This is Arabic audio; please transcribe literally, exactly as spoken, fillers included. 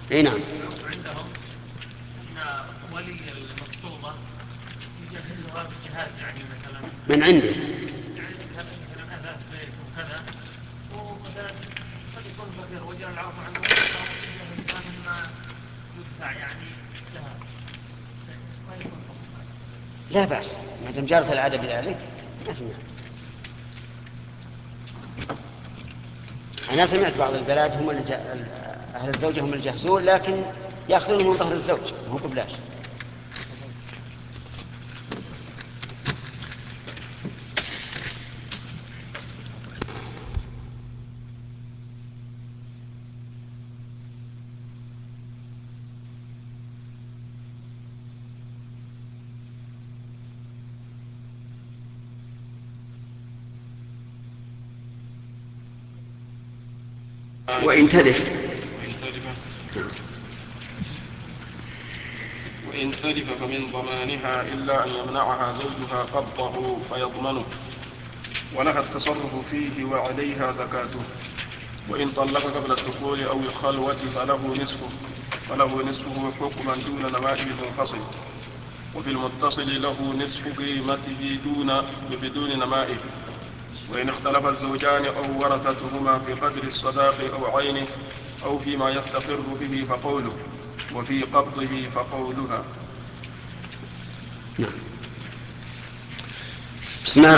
اي نعم. عندهم ان ولي المخطوبه يجهزها بالجهاز، يعني مثلا من عنده. يعني مثلا اثاث بيت وكذا، ومثلا قد يكون فقير وجاء العرض عنه يجهزها مما يدفع يعني لها، ما يكون فقير. لا بأس ما دام جارت العادة بذلك ما في مانع. أنا سمعت بعض البلاد هم اللي جا... أهل الزوجة هم اللي يجهزون، لكن يأخذون من ظهر الزوج مو ببلاش. وإن تلف وإن تلف فمن ضمانها إلا أن يمنعها زوجها قبضه فيضمنه، ولها التصرف فيه وعليها زكاته. وإن طلق قبل الدخول أو الخلوة فله نصفه فله نصفه حكما دون نمائه المنفصل، وفي المتصل له نصف قيمته دون بدون نمائه. وإن اختلف الزوجان أو ورثتهما في قدر الصداق أو عينه أو فيما يستقر به فقوله، وفي قبضه فقولها. نعم. بسم الله